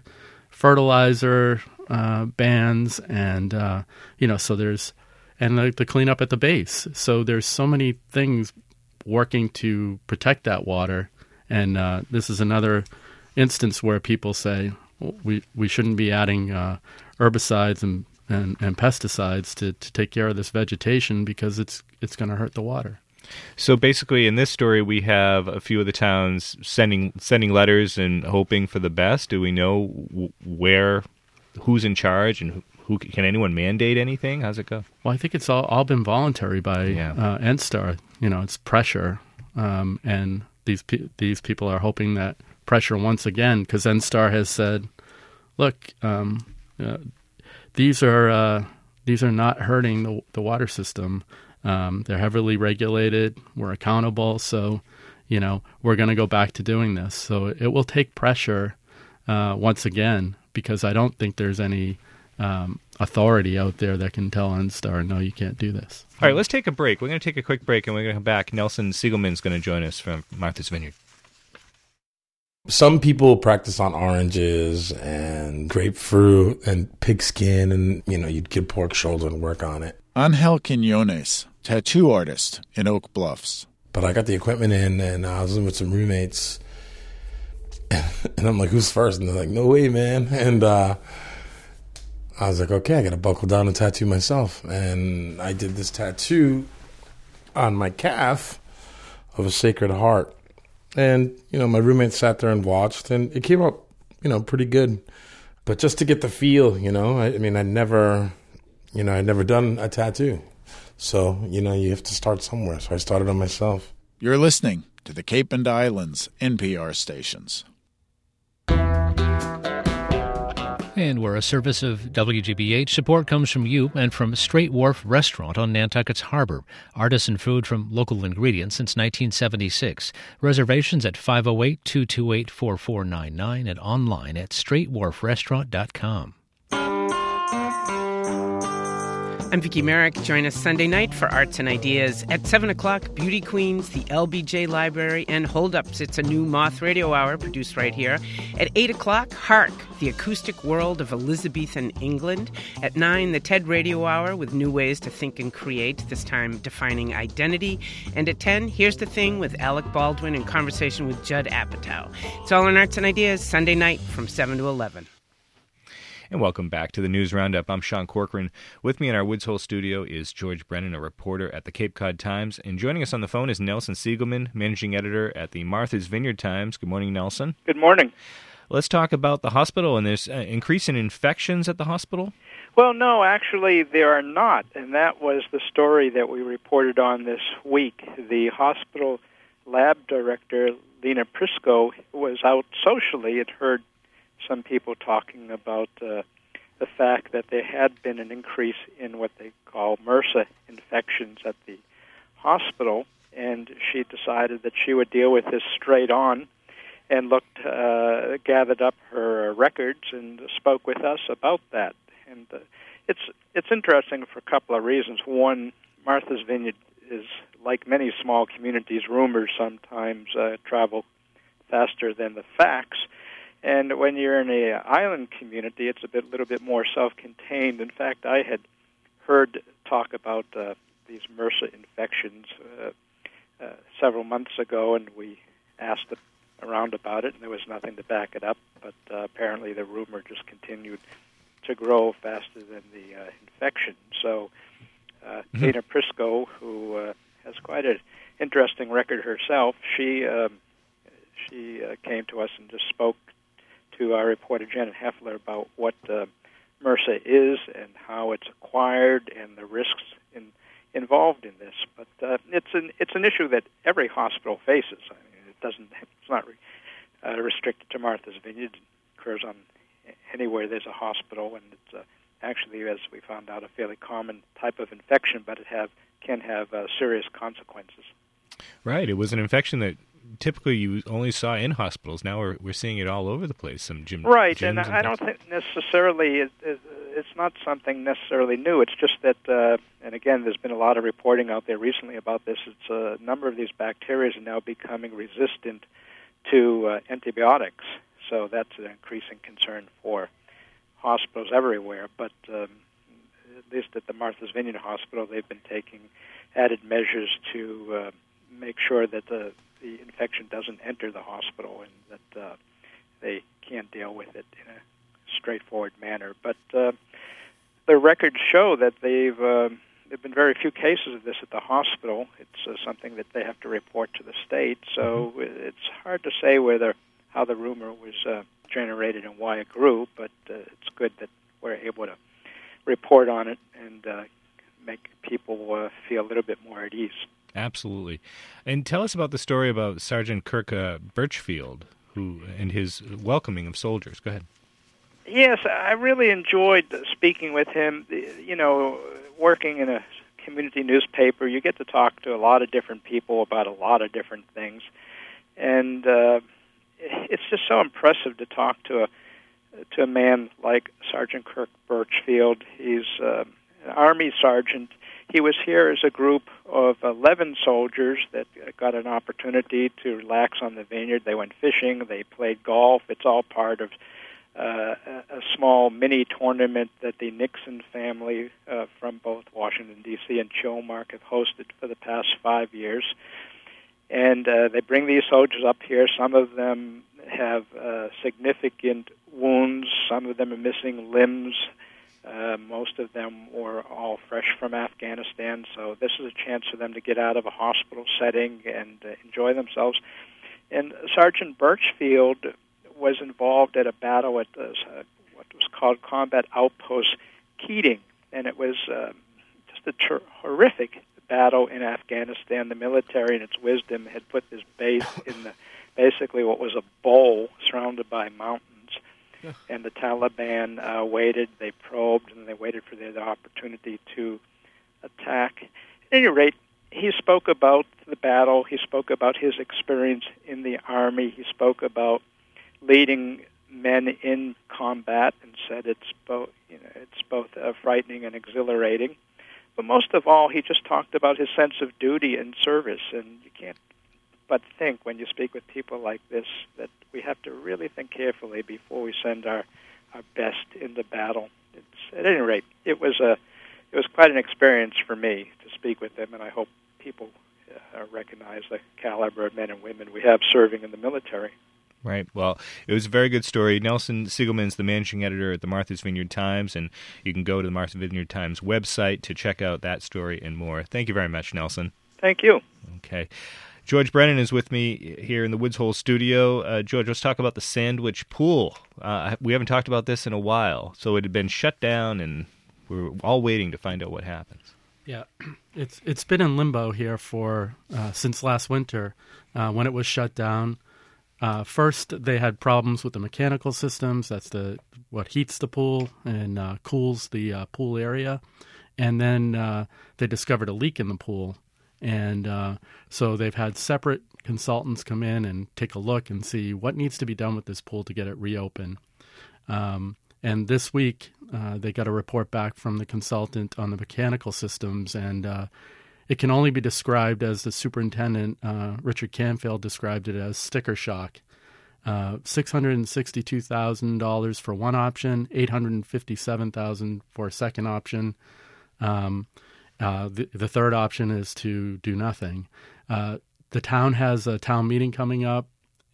[SPEAKER 2] fertilizer uh, bans, and, uh, you know, so there's, and the, the cleanup at the base. So there's so many things working to protect that water. And uh, this is another instance where people say, well, we, we shouldn't be adding uh, herbicides and, and, and pesticides to, to take care of this vegetation because it's it's going to hurt the water.
[SPEAKER 1] So basically, in this story, we have a few of the towns sending sending letters and hoping for the best. Do we know where, who's in charge, and who, who can anyone mandate anything? How's it go?
[SPEAKER 2] Well, I think it's all, all been voluntary by
[SPEAKER 1] yeah.
[SPEAKER 2] uh, N STAR. You know, it's pressure, um, and these pe- these people are hoping that pressure once again, because N STAR has said, look, um, uh, these are uh, these are not hurting the the water system. Um, they're heavily regulated. We're accountable. So, you know, we're going to go back to doing this. So it will take pressure uh, once again, because I don't think there's any um, authority out there that can tell N STAR, no, you can't do this.
[SPEAKER 1] All right, let's take a break. We're going to take a quick break, and we're going to come back. Nelson Siegelman's going to join us from Martha's Vineyard.
[SPEAKER 8] Some people practice on oranges and grapefruit and pigskin, and, you know, you'd get pork shoulder and work on it.
[SPEAKER 4] Angel Quinones, tattoo artist in Oak Bluffs.
[SPEAKER 8] But I got the equipment in, and I was with some roommates, and I'm like, who's first? And they're like, no way, man. And uh, I was like, okay, I got to buckle down and tattoo myself. And I did this tattoo on my calf of a Sacred Heart. And, you know, my roommate sat there and watched, and it came out, you know, pretty good. But just to get the feel, you know, I, I mean, I never... You know, I'd never done a tattoo. So, you know, you have to start somewhere. So I started on myself.
[SPEAKER 4] You're listening to the Cape and Islands N P R stations.
[SPEAKER 5] And we're a service of W G B H. Support comes from you and from Straight Wharf Restaurant on Nantucket's Harbor. Artisan food from local ingredients since nineteen seventy-six. Reservations at five oh eight, two two eight, four four nine nine and online at straight wharf restaurant dot com.
[SPEAKER 9] I'm Vicki Merrick. Join us Sunday night for Arts and Ideas. At seven o'clock, Beauty Queens, the L B J Library, and Holdups. It's a new Moth Radio Hour produced right here. At eight o'clock, Hark, the acoustic world of Elizabethan England. At nine, the TED Radio Hour with new ways to think and create, this time defining identity. And at ten, Here's the Thing with Alec Baldwin in conversation with Judd Apatow. It's all in Arts and Ideas, Sunday night from seven to eleven.
[SPEAKER 1] And welcome back to the News Roundup. I'm Sean Corcoran. With me in our Woods Hole studio is George Brennan, a reporter at the Cape Cod Times. And joining us on the phone is Nelson Siegelman, managing editor at the Martha's Vineyard Times. Good morning, Nelson.
[SPEAKER 10] Good morning.
[SPEAKER 1] Let's talk about the hospital and this uh, increase in infections at the hospital.
[SPEAKER 10] Well, no, actually there are not. And that was the story that we reported on this week. The hospital lab director, Lena Prisco, was out socially and heard some people talking about uh, the fact that there had been an increase in what they call MRSA infections at the hospital, and she decided that she would deal with this straight on, and looked, uh, gathered up her records and spoke with us about that. And uh, it's it's interesting for a couple of reasons. One, Martha's Vineyard is, like many small communities, rumors sometimes uh, travel faster than the facts. And when you're in an island community, it's a bit, little bit more self-contained. In fact, I had heard talk about uh, these MRSA infections uh, uh, several months ago, and we asked the around about it, and there was nothing to back it up, but uh, apparently the rumor just continued to grow faster than the uh, infection. So uh, mm-hmm. Dana Prisco, who uh, has quite an interesting record herself, she um, she uh, came to us and just spoke to our reporter Janet Heffler about what uh, MRSA is and how it's acquired and the risks in, involved in this. But uh, it's an it's an issue that every hospital faces. I mean, it doesn't it's not re, uh, restricted to Martha's Vineyard. It occurs on anywhere there's a hospital, and it's uh, actually, as we found out, a fairly common type of infection, but it have can have uh, serious consequences.
[SPEAKER 1] Right. It was an infection that typically you only saw in hospitals. Now we're we're seeing it all over the place. Some gym,
[SPEAKER 10] right,
[SPEAKER 1] gyms
[SPEAKER 10] and,
[SPEAKER 1] and
[SPEAKER 10] I don't think necessarily it, it, it's not something necessarily new. It's just that, uh, and again, there's been a lot of reporting out there recently about this. It's a number of these bacteria are now becoming resistant to uh, antibiotics, so that's an increasing concern for hospitals everywhere. But um, at least at the Martha's Vineyard Hospital, they've been taking added measures to uh, make sure that the the infection doesn't enter the hospital and that uh, they can't deal with it in a straightforward manner. But uh, the records show that they've uh, there have been very few cases of this at the hospital. It's uh, something that they have to report to the state. So mm-hmm. it's hard to say whether how the rumor was uh, generated and why it grew. But uh, it's good that we're able to report on it and uh, make people uh, feel a little bit more at ease.
[SPEAKER 1] Absolutely. And tell us about the story about Sergeant Kirk uh, Birchfield who and his welcoming of soldiers. Go ahead.
[SPEAKER 10] Yes, I really enjoyed speaking with him. You know, working in a community newspaper, you get to talk to a lot of different people about a lot of different things. And uh, it's just so impressive to talk to a to a man like Sergeant Kirk Birchfield. He's uh, an Army sergeant. He was here as a group of eleven soldiers that got an opportunity to relax on the vineyard. They went fishing. They played golf. It's all part of uh, a small mini tournament that the Nixon family uh, from both Washington, D C and Chilmark have hosted for the past five years. And uh, they bring these soldiers up here. Some of them have uh, significant wounds. Some of them are missing limbs. Uh, most of them were all fresh from Afghanistan, so this is a chance for them to get out of a hospital setting and uh, enjoy themselves. And Sergeant Birchfield was involved at a battle at the, uh, what was called Combat Outpost Keating, and it was uh, just a ter- horrific battle in Afghanistan. The military, in its wisdom, had put this base in the, basically what was a bowl surrounded by mountains. And the Taliban uh, waited, they probed, and they waited for their opportunity to attack. At any rate, he spoke about the battle. He spoke about his experience in the Army. He spoke about leading men in combat and said it's both, you know, it's both uh, frightening and exhilarating. But most of all, he just talked about his sense of duty and service. And you can't but think when you speak with people like this that we have to really think carefully before we send our, our best into battle. It's, at any rate, it was a it was quite an experience for me to speak with them, and I hope people uh, recognize the caliber of men and women we have serving in the military.
[SPEAKER 1] Right. Well, it was a very good story. Nelson Siegelman's the managing editor at the Martha's Vineyard Times, and you can go to the Martha's Vineyard Times website to check out that story and more. Thank you very much, Nelson.
[SPEAKER 10] Thank you.
[SPEAKER 1] Okay. George Brennan is with me here in the Woods Hole studio. Uh, George, let's talk about the Sandwich Pool. Uh, we haven't talked about this in a while. So it had been shut down, and we're all waiting to find out what happens.
[SPEAKER 2] Yeah, it's it's been in limbo here for uh, since last winter uh, when it was shut down. uh, first they had problems with the mechanical systems. That's the what heats the pool and uh, cools the uh, pool area. And then uh, they discovered a leak in the pool. And uh, so they've had separate consultants come in and take a look and see what needs to be done with this pool to get it reopened. Um, and this week, uh, they got a report back from the consultant on the mechanical systems, and uh, it can only be described as the superintendent, uh, Richard Canfield, described it as sticker shock. Uh, six hundred sixty-two thousand dollars for one option, eight hundred fifty-seven thousand dollars for a second option. Um, uh, the, the third option is to do nothing. Uh, the town has a town meeting coming up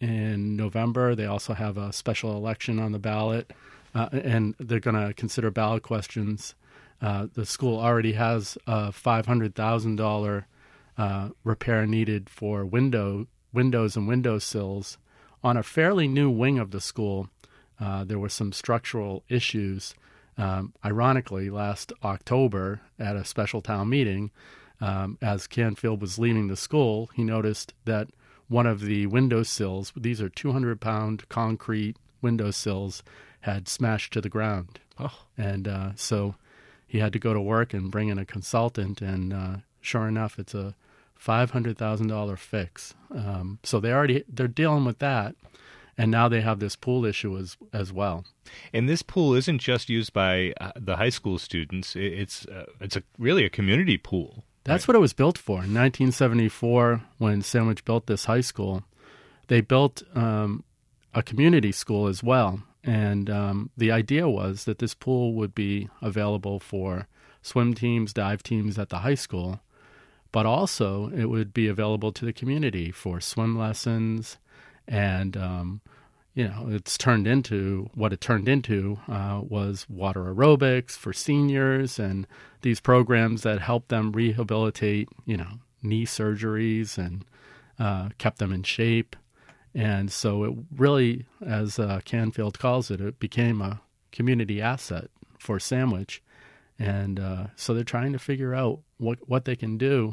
[SPEAKER 2] in November. They also have a special election on the ballot, uh, and they're going to consider ballot questions. Uh, the school already has a five hundred thousand dollars uh, repair needed for window windows and window sills. On a fairly new wing of the school, uh, there were some structural issues. Um, ironically, last October at a special town meeting, um, as Canfield was leaving the school, he noticed that one of the window sills, these are two hundred pound concrete window sills, had smashed to the ground.
[SPEAKER 1] Oh.
[SPEAKER 2] And uh, so he had to go to work and bring in a consultant, and uh, sure enough, it's a five hundred thousand dollars fix. Um, so they already they're dealing with that, and now they have this pool issue as as well.
[SPEAKER 1] And this pool isn't just used by uh, the high school students; it's uh, it's a really a community pool.
[SPEAKER 2] That's
[SPEAKER 1] right?
[SPEAKER 2] What it was built for. In nineteen seventy-four, when Sandwich built this high school, they built um, a community school as well. And um, the idea was that this pool would be available for swim teams, dive teams at the high school, but also it would be available to the community for swim lessons. And, um, you know, it's turned into, what it turned into uh, was water aerobics for seniors and these programs that help them rehabilitate, you know, knee surgeries and uh, kept them in shape. And so it really, as uh, Canfield calls it, it became a community asset for Sandwich. And uh, so they're trying to figure out what, what they can do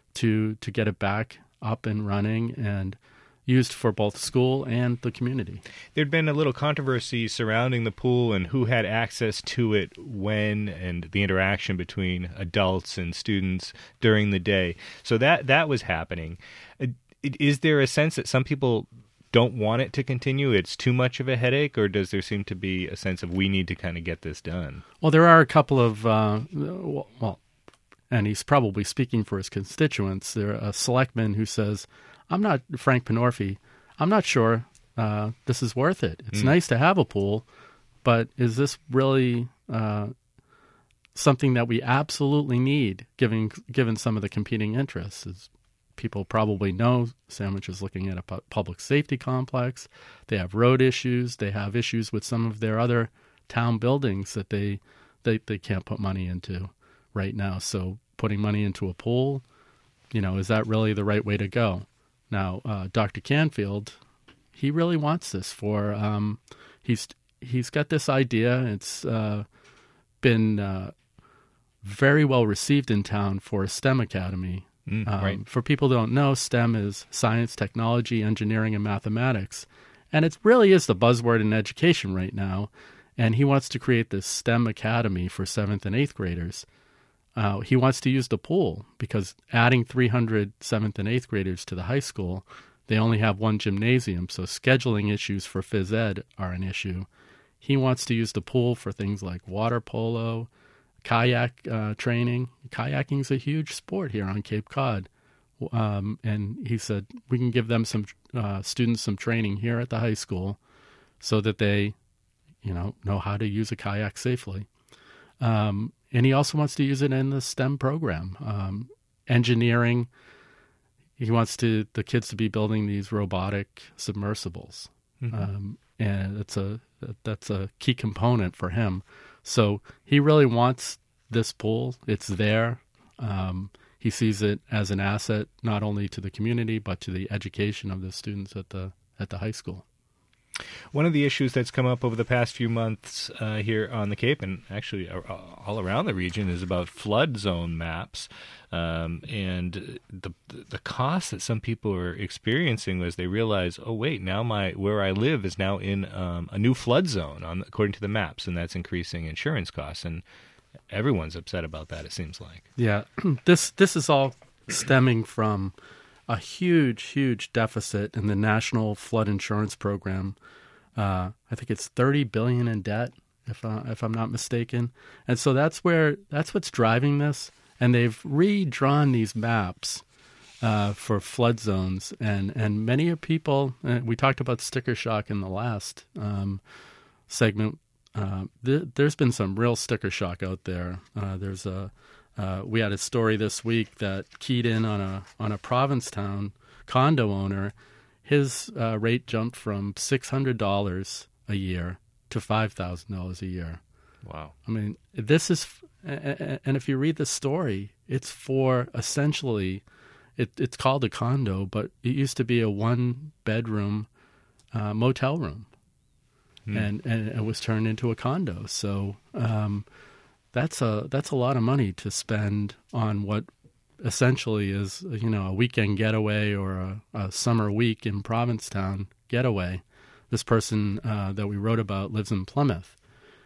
[SPEAKER 2] to to get it back up and running and used for both school and the community.
[SPEAKER 1] There'd been a little controversy surrounding the pool and who had access to it when, and the interaction between adults and students during the day. So that, that was happening. Is there a sense that some people don't want it to continue? It's too much of a headache, or does there seem to be a sense of we need to kind of get this done?
[SPEAKER 2] Well, there are a couple of, uh, well, and he's probably speaking for his constituents. There are a selectman who says, I'm not, Frank Penorfi, I'm not sure uh, this is worth it. It's mm. nice to have a pool, but is this really uh, something that we absolutely need, given, given some of the competing interests? As people probably know, Sandwich is looking at a pu- public safety complex. They have road issues. They have issues with some of their other town buildings that they, they, they can't put money into right now. So putting money into a pool, you know, is that really the right way to go? Now, uh, Doctor Canfield, he really wants this for, um, he's he's got this idea. It's uh, been uh, very well received in town for a STEM academy.
[SPEAKER 1] Mm,
[SPEAKER 2] um,
[SPEAKER 1] right.
[SPEAKER 2] For people who don't know, STEM is science, technology, engineering, and mathematics. And it really is the buzzword in education right now. And he wants to create this STEM academy for seventh and eighth graders. Uh, he wants to use the pool because adding three hundred seventh and eighth graders to the high school, they only have one gymnasium, so scheduling issues for phys ed are an issue. He wants to use the pool for things like water polo, kayak uh, training. Kayaking is a huge sport here on Cape Cod. Um, and he said we can give them some uh, students some training here at the high school so that they, you know, know how to use a kayak safely. Um, and he also wants to use it in the STEM program. Um, engineering, he wants to the kids to be building these robotic submersibles. Mm-hmm. Um, and it's a that's a key component for him. So he really wants this pool. It's there. Um, he sees it as an asset not only to the community but to the education of the students at the at the high school.
[SPEAKER 1] One of the issues that's come up over the past few months uh, here on the Cape, and actually uh, all around the region, is about flood zone maps. Um, and the the cost that some people are experiencing as they realize, oh wait, now my where I live is now in um, a new flood zone on according to the maps, and that's increasing insurance costs. And everyone's upset about that. It seems like.
[SPEAKER 2] Yeah, this this is all stemming from a huge, huge deficit in the National Flood Insurance Program. Uh, I think it's thirty billion dollars in debt, if uh, if I'm not mistaken. And so that's where that's what's driving this. And they've redrawn these maps uh, for flood zones, and and many people. Uh, we talked about sticker shock in the last um, segment. Uh, th- there's been some real sticker shock out there. Uh, there's a uh, we had a story this week that keyed in on a on a Provincetown condo owner. His uh, rate jumped from six hundred dollars a year to five thousand dollars a year.
[SPEAKER 1] Wow!
[SPEAKER 2] I mean, this is, and if you read the story, it's for essentially, it, it's called a condo, but it used to be a one-bedroom uh, motel room, hmm. and and it was turned into a condo. So um, that's a that's a lot of money to spend on what essentially is, you know, a weekend getaway or a, a summer week in Provincetown getaway. This person uh, that we wrote about lives in Plymouth,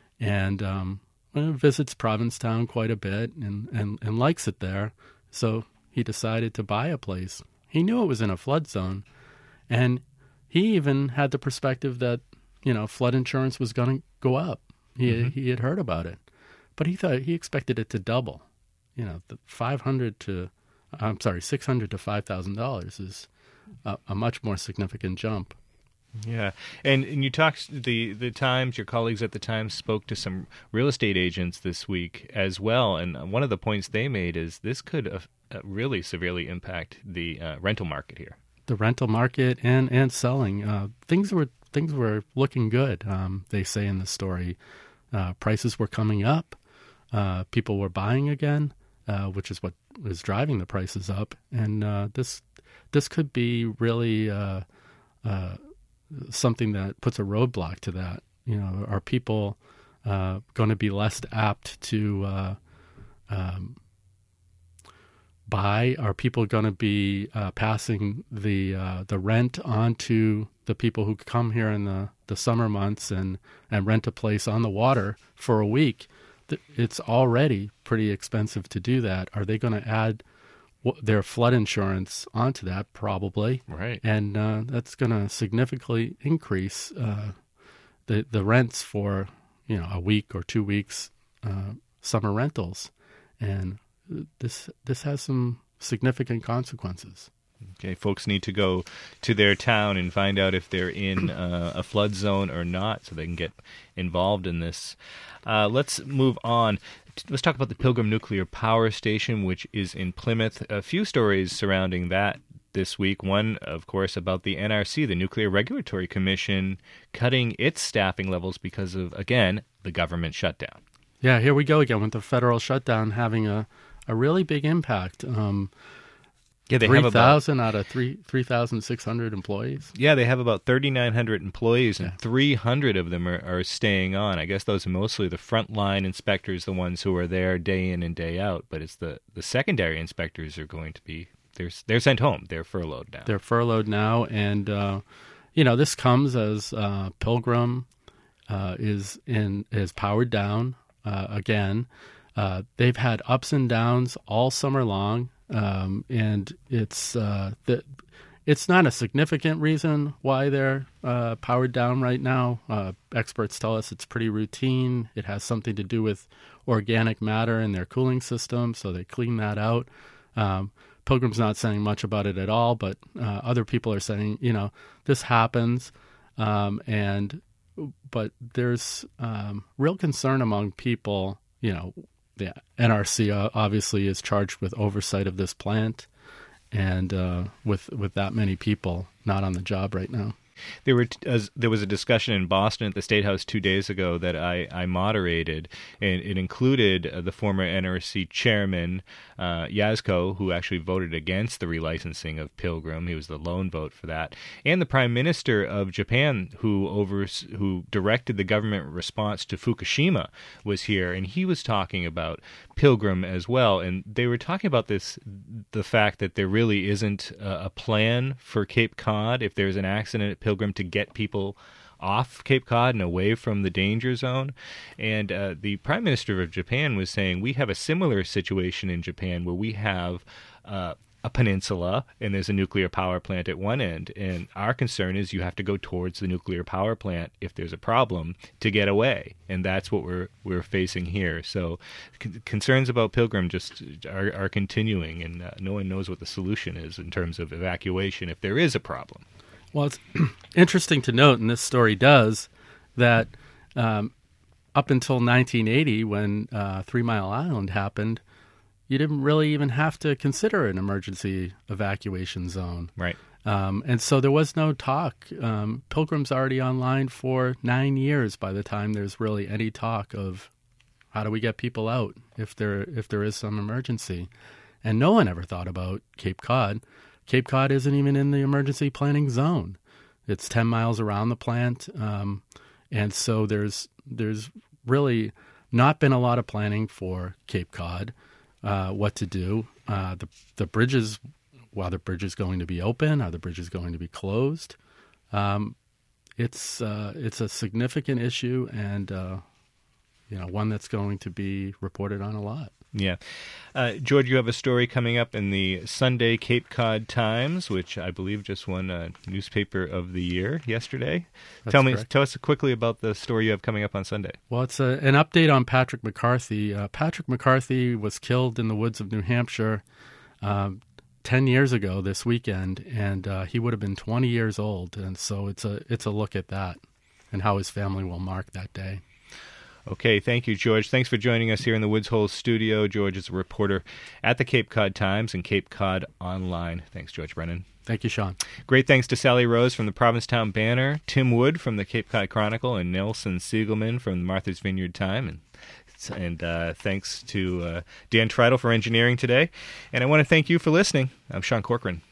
[SPEAKER 2] and um, visits Provincetown quite a bit and, and, and likes it there. So he decided to buy a place. He knew it was in a flood zone, and he even had the perspective that, you know, flood insurance was going to go up. He mm-hmm. he had heard about it, but he thought he expected it to double. You know, the five hundred to, I'm sorry, six hundred to five thousand dollars is a, a much more significant jump.
[SPEAKER 1] Yeah, and and you talked the the Times. Your colleagues at the Times spoke to some real estate agents this week as well, and one of the points they made is this could uh, really severely impact the uh, rental market here.
[SPEAKER 2] The rental market and and selling uh, things were things were looking good. Um, they say in the story, uh, prices were coming up, uh, people were buying again. Uh, which is what is driving the prices up, and uh, this this could be really uh, uh, something that puts a roadblock to that. You know, are people uh, going to be less apt to uh, um, buy? Are people going to be uh, passing the uh, the rent on to the people who come here in the, the summer months and, and rent a place on the water for a week? It's already pretty expensive to do that. Are they going to add w- their flood insurance onto that? Probably.
[SPEAKER 1] Right.
[SPEAKER 2] And uh, that's going to significantly increase uh, the the rents for, you know, a week or two weeks uh, summer rentals. And this this has some significant consequences.
[SPEAKER 1] Okay, folks need to go to their town and find out if they're in uh, a flood zone or not so they can get involved in this. Uh, let's move on. Let's talk about the Pilgrim Nuclear Power Station, which is in Plymouth. A few stories surrounding that this week. One, of course, about the N R C, the Nuclear Regulatory Commission, cutting its staffing levels because of, again, the government shutdown.
[SPEAKER 2] Yeah, here we go again with the federal shutdown having a, a really big impact. Um
[SPEAKER 1] Yeah, they
[SPEAKER 2] three
[SPEAKER 1] have about
[SPEAKER 2] three thousand out of three three thousand six hundred employees.
[SPEAKER 1] Yeah, they have about thirty nine hundred employees, and
[SPEAKER 2] yeah.
[SPEAKER 1] three hundred of them are, are staying on. I guess those are mostly the frontline inspectors, the ones who are there day in and day out. But it's the, the secondary inspectors are going to be they're they're sent home. They're furloughed now.
[SPEAKER 2] They're furloughed now, and uh, you know this comes as uh, Pilgrim uh, is in is powered down uh, again. Uh, they've had ups and downs all summer long. Um, and it's uh, the, it's not a significant reason why they're uh, powered down right now. Uh, experts tell us it's pretty routine. It has something to do with organic matter in their cooling system, so they clean that out. Um, Pilgrim's not saying much about it at all, but uh, other people are saying, you know, this happens, um, and but there's um, real concern among people, you know. The N R C obviously is charged with oversight of this plant, and uh, with with that many people not on the job right now.
[SPEAKER 1] There were as there was a discussion in Boston at the State House two days ago that I, I moderated, and it included uh, the former N R C chairman, uh, Yasuko, who actually voted against the relicensing of Pilgrim. He was the lone vote for that, and the Prime Minister of Japan, who over who directed the government response to Fukushima, was here, and he was talking about Pilgrim as well. And they were talking about this, the fact that there really isn't a, a plan for Cape Cod if there's an accident at Pilgrim to get people off Cape Cod and away from the danger zone. And uh, the Prime Minister of Japan was saying, we have a similar situation in Japan where we have uh, a peninsula and there's a nuclear power plant at one end. And our concern is you have to go towards the nuclear power plant if there's a problem to get away. And that's what we're we're facing here. So c- concerns about Pilgrim just are, are continuing, and uh, no one knows what the solution is in terms of evacuation if there is a problem.
[SPEAKER 2] Well, it's interesting to note, and this story does, that um, up until nineteen eighty, when uh, Three Mile Island happened, you didn't really even have to consider an emergency evacuation zone.
[SPEAKER 1] Right.
[SPEAKER 2] Um, and so there was no talk. Um, Pilgrim's already online for nine years by the time there's really any talk of how do we get people out if there if there is some emergency. And no one ever thought about Cape Cod. Cape Cod isn't even in the emergency planning zone. It's ten miles around the plant, um, and so there's there's really not been a lot of planning for Cape Cod, uh, what to do. Uh, the the bridges, are the bridges going to be open? Are the bridges going to be closed? Um, it's uh, it's a significant issue, and uh, you know one that's going to be reported on a lot.
[SPEAKER 1] Yeah. Uh, George, you have a story coming up in the Sunday Cape Cod Times, which I believe just won a newspaper of the year yesterday.
[SPEAKER 2] That's
[SPEAKER 1] tell me,
[SPEAKER 2] correct.
[SPEAKER 1] tell us quickly about the story you have coming up on Sunday.
[SPEAKER 2] Well, it's a, an update on Patrick McCarthy. Uh, Patrick McCarthy was killed in the woods of New Hampshire um, ten years ago this weekend, and uh, he would have been twenty years old. And so it's a it's a look at that and how his family will mark that day.
[SPEAKER 1] Okay, thank you, George. Thanks for joining us here in the Woods Hole studio. George is a reporter at the Cape Cod Times and Cape Cod Online. Thanks, George Brennan.
[SPEAKER 2] Thank you, Sean.
[SPEAKER 1] Great thanks to Sally Rose from the Provincetown Banner, Tim Wood from the Cape Cod Chronicle, and Nelson Siegelman from the Martha's Vineyard Time. And and uh, thanks to uh, Dan Tritle for engineering today. And I want to thank you for listening. I'm Sean Corcoran.